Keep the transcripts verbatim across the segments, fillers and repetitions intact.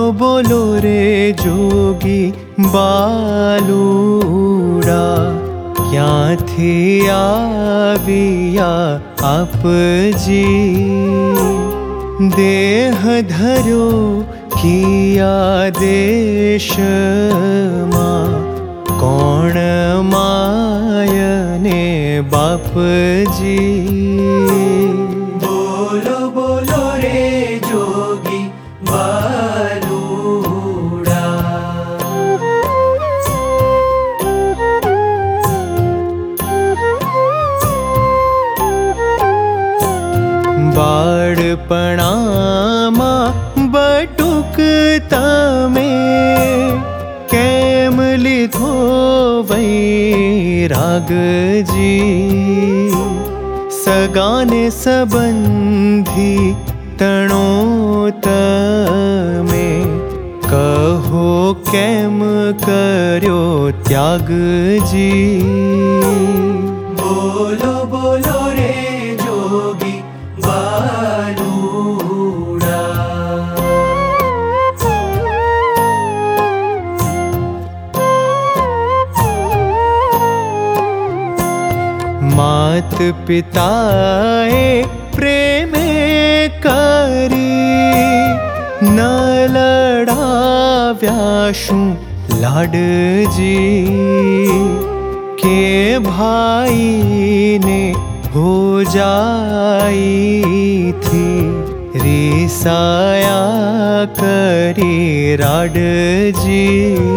बोलो रे जोगी बालूड़ा, क्यांथी आविया आपजी। देह धरो किया देश मां, कोण मायने बापजी। बोलो बोलो रे जोगी बालूड़ा। बाळपणामा बटुक तमे केम लीधो वैरागजी। सगाने संबंधी तणो तमे, कहो केम कर्यो त्यागजी। बोलो बोलो रे जोगी बालूड़ा। मात पिताए प्रेमे करी, न लड़ाव्याशु लाडजी। के भाई ने हो जाई थी, रिसाया करी राडजी।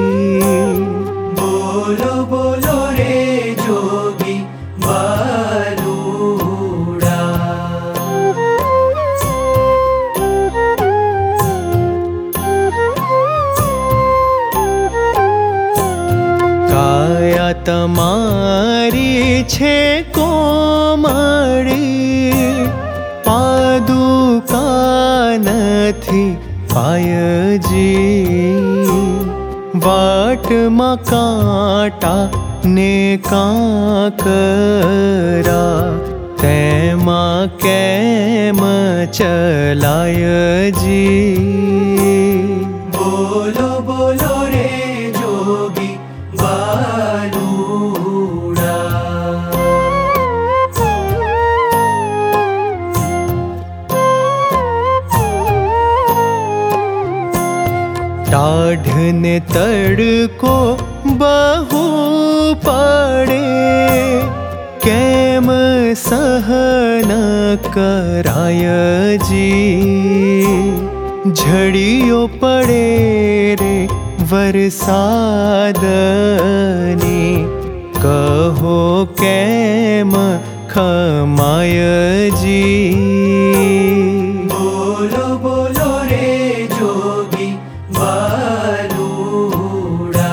बोलो बोलो रे जोगी बालूड़ा। काया तमारी छे कोमड़ी, पादुका नथी पायजी। वाटमा कांटा ने कांकरा, तेमा केम चलायजी। बोलो बोलो रे जोगी बालूड़ा। टाढ़ ने तड़को बहु पड़े, केम सहन करायजी। झड़ियो पड़े रे वरसादनी, कहो केम खमायजी। बोलो बोलो रे जोगी बालूड़ा।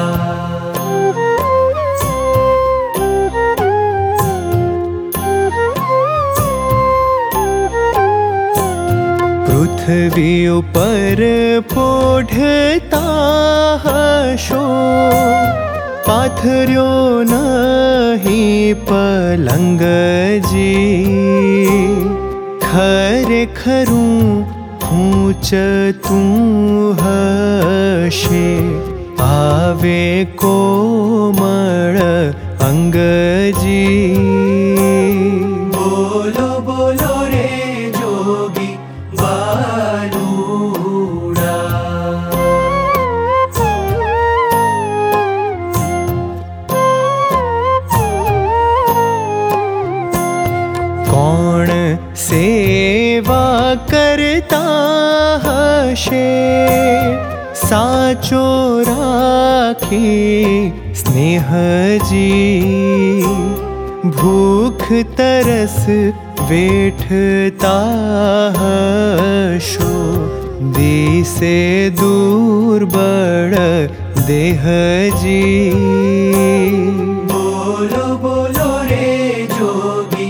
पृथ्वी ऊपर पोढ़ता हशो, पाथर्यो नहीं पलंगजी। खरे खरूं ऊंचतूं हशे, आवे कोमल अंगजी। बोलो बोलो रे जोगी बालूड़ा। कौन सेवा करता हशे, साचो राखी स्नेहजी। भूख तरस वेठता हशो, दिसे दुर्बल देहजी। बोलो बोलो रे जोगी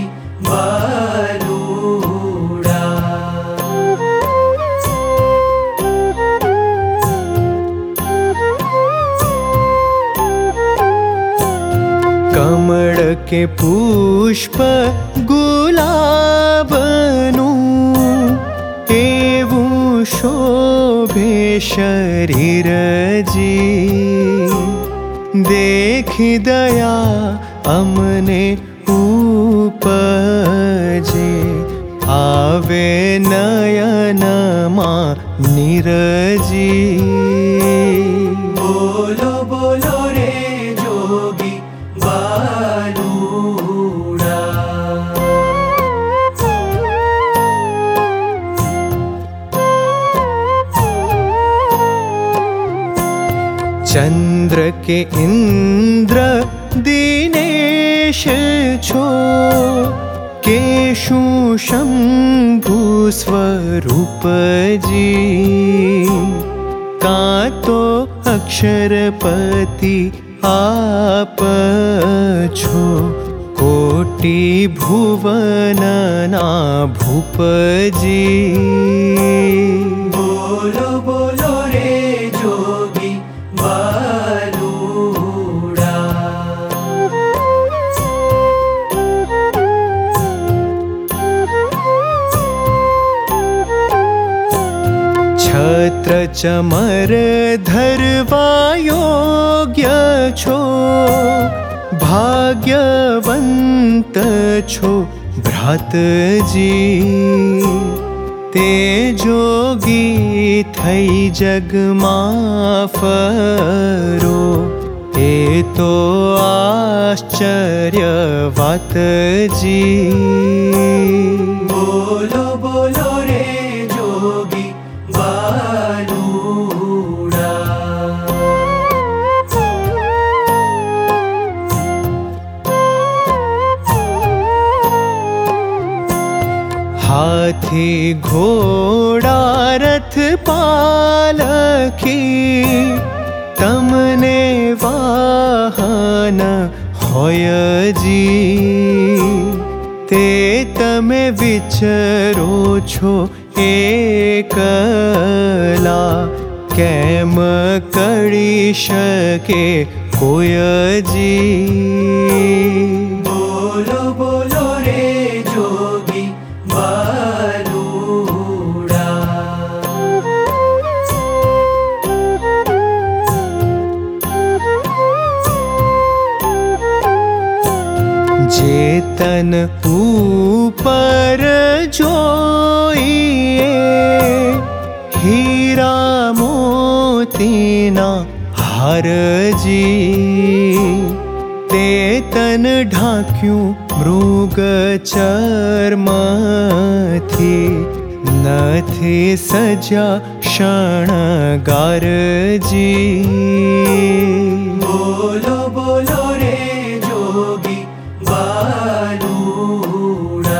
बालूड़ा। कमल के पुष्प गुलाबनु, एवं शोभे शरीर जी। देखी दया अमने उपजे, आवे नयनमा नीरजी। बोलो बोलो रे जोगी बालूड़ा। चंद्र के इंद्र दिनेश छो, केशु शंभु स्वरूप जी। का तो अक्षरपति आप छो, कोटि भुवनना भूप जी। बोलो बोलो रे जोगी बालूड़ा। छत्र चमर धरवा योग्य छो, भाग्यवंत छो भ्रात जी। ते जोगी थई जगमा फरो, ए तो आश्चर्य वात जी। बोलो बोलो रे जोगी बालूड़ा। हाथी घोड़ा रथ पालकी, तमने वाहन होय जी। ते तमे विचरो छो एकला, केम करी शके कोय जी। बोलो बोलो रे जोगी बालूड़ा। जेतन ऊपर जोइए, हीरा मोतीना हार जी। ते तन ढाक्यूं मृग चर्म थी, नथी सजा शणगार जी। बोलो बोलो रे जोगी बालूड़ा।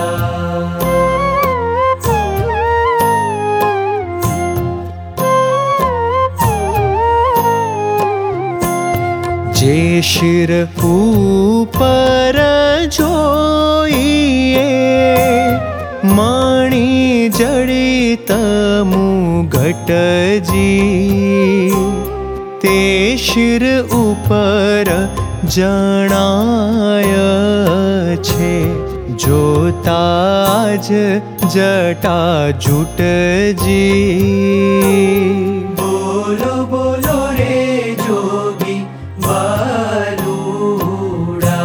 जे शिर ऊपर जोइए, माणी जड़ित मुगट जी। ते शिर ऊपर जणाय छे, जोताज जटा जुट जी। बोलो बोलो रे जोगी बालूड़ा।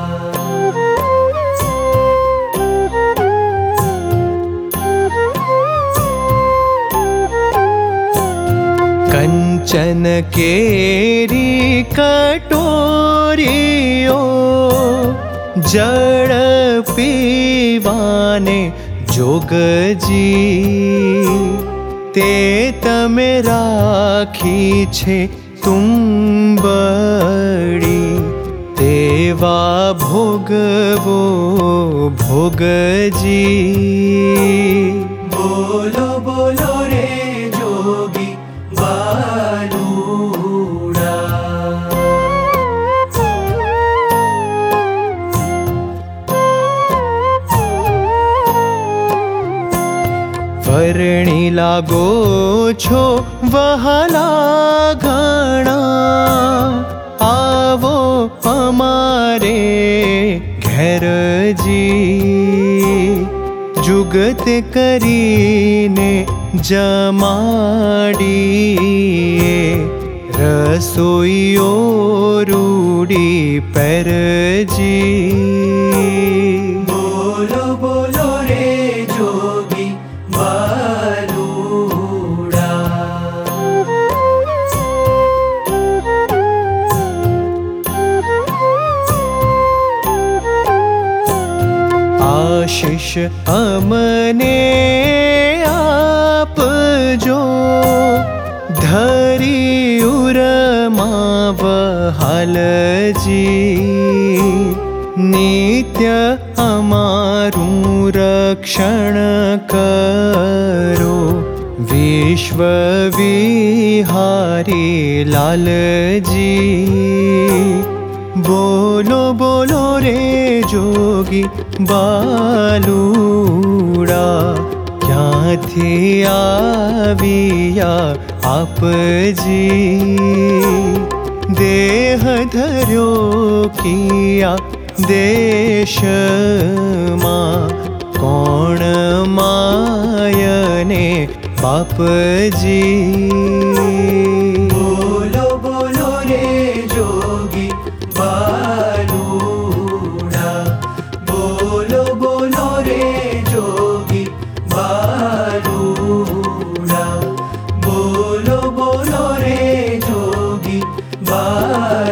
कंचन केरी कटोरियो, जड़ पीवाने जोग जी। ते तमे राखी छे तुम्बड़ी, तेवा भोगवो भोग जी। बोलो बोलो रे जोगी बालूड़ा। वर्णी लागो छो वहला घणा, आवो हमारे घर जी। जुगत करीने जमाड़िए रसोइयो रूड़ी परजी। बोलो बोलो रे जोगी बालूड़ा। आशीष अमने आप जो धरी उरमावहाल जी। नित्य अमारू रक्षण करो विश्व विहारी लाल जी। बोलो बोलो रे जोगी बालूड़ा क्यांथी आविया आप जी। देह धर्यो किया देश मां कोण मायने बाप जी। बोलो बोलो रे जोगी बालूड़ा। बोलो बोलो रे जोगी बालूड़ा। बोलो बोलो रे जोगी बालूड़ा।